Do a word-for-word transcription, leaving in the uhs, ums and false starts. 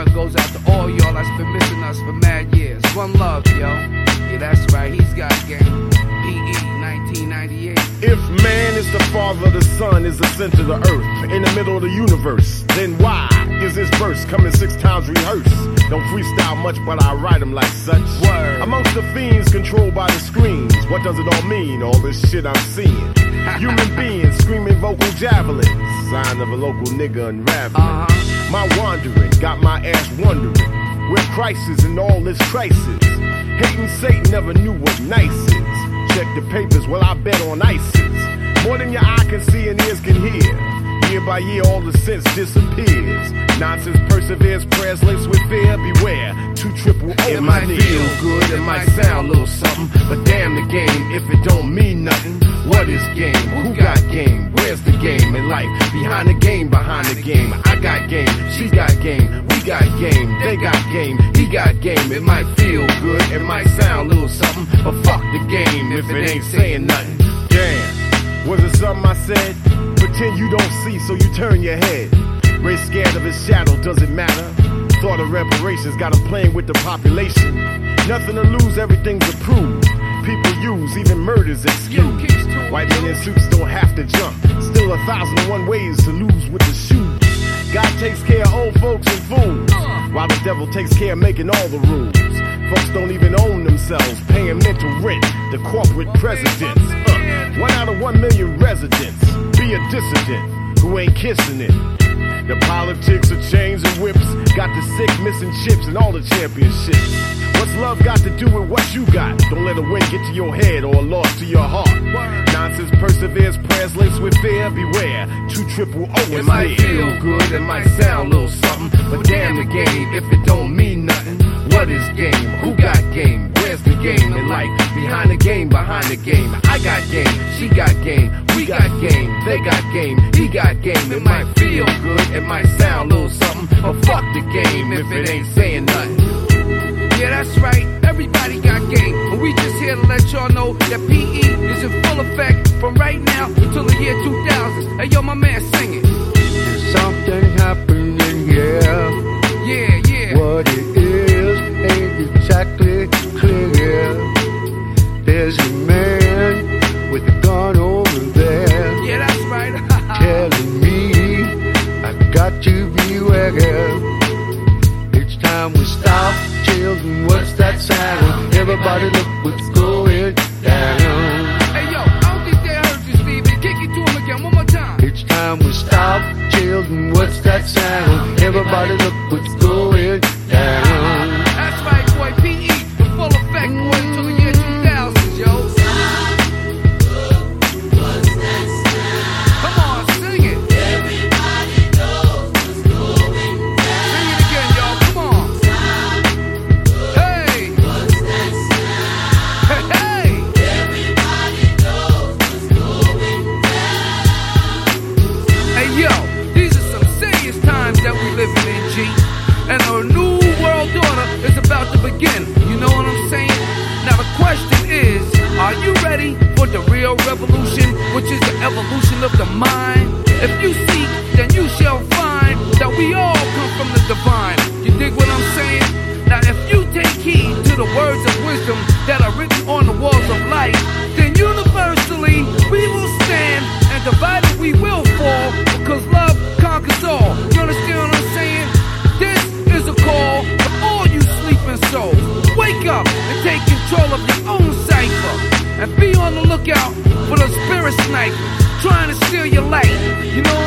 cut goes out to all y'all that's been missing us for mad years. One love, yo. Yeah, that's right, he's got game. P E nineteen ninety-eight. If man is the father, the sun is the center of the earth, in the middle of the universe, then why is this verse coming six times rehearsed? Don't freestyle much, but I write them like such. Word. Amongst the fiends controlled by the screens, what does it all mean, all this shit I'm seeing? Human beings screaming vocal javelins, sign of a local nigga unraveling. Uh-huh. My wandering got my ass wondering, where crisis in all this crisis? Hating Satan never knew what nice is. Check the papers, well I bet on ISIS. More than your eye can see and ears can hear. Year by year all the sense disappears. Nonsense perseveres, prayers laced with fear. Beware, two triple O. It might feel good, it might sound a little something, but damn the game if it don't mean nothing. What is game? Who got game? Where's the game in life? Behind the game, behind the game. I got game, she got game, we got game, they got game, he got game. It might feel good, it might sound a little something, but fuck the game if it ain't saying nothing. Damn, was it something I said? Pretend you don't see, so you turn your head. Ray scared of his shadow, does it matter? Thought of reparations, got him playing with the population. Nothing to lose, everything's approved. People use, even murders excuse. White men in suits don't have to jump. Still a thousand and one ways to lose with the shoes. God takes care of old folks and fools, while the devil takes care of making all the rules. Folks don't even own themselves, paying mental rent to corporate presidents. Uh, one out of one million residents. Be a dissident who ain't kissing it. The politics of chains and whips got the sick missing chips and all the championships. What's love got to do with what you got? Don't let a win get to your head or a loss to your heart. Nonsense perseveres, prayers laced with fear. Beware, two triple O is near. It might feel good, it might sound a little something, but damn the game if it don't mean nothing. What is game? Who got game? Where's the game in life? Behind the game, behind the game. I got game, she got game, we got game, they got game, he got game. It might feel good, it might sound a little something, but fuck the game if it ain't saying nothing. Yeah, that's right, everybody got game, but we just here to let y'all know that P E is in full effect from right now until the year two thousand. Hey yo, my man, sing it. There's something happening, yeah. Yeah, yeah. What it is ain't exactly clear. There's a man with a gun over there. Yeah, that's right. Telling me I got to beware. It's time we stop. Children, what's that sound? Everybody look what's going down. Hey yo, I don't think they heard you, Stevie. Kick it to him again, one more time. It's time we stop. Children, what's that sound? Everybody look what's going down. That's right, boy. P E, the full effect, boy, until the year two thousand, yo. What's that sound? Come on, sing it. Everybody knows what's going down. Sing it again, y'all. Come on. Hey. What's that sound? Hey, hey. Everybody knows what's going down. Hey, yo, these are some serious times that we living in, G. And a new world order is about to begin. You know what I'm saying? Now the question is, are you ready for the real revolution, which is the evolution of the mind? If you seek, then you shall find that we all come from the divine. You dig what I'm saying? Now if you take heed to the words of wisdom that are written on the walls of life, then universally we will stand, and divided we will fall, because love conquers all. You understand what I'm saying? This is a call to all you sleeping souls. Wake up and take control of your own cipher, and be on the lookout for the spirit snipers trying to steal your light. You know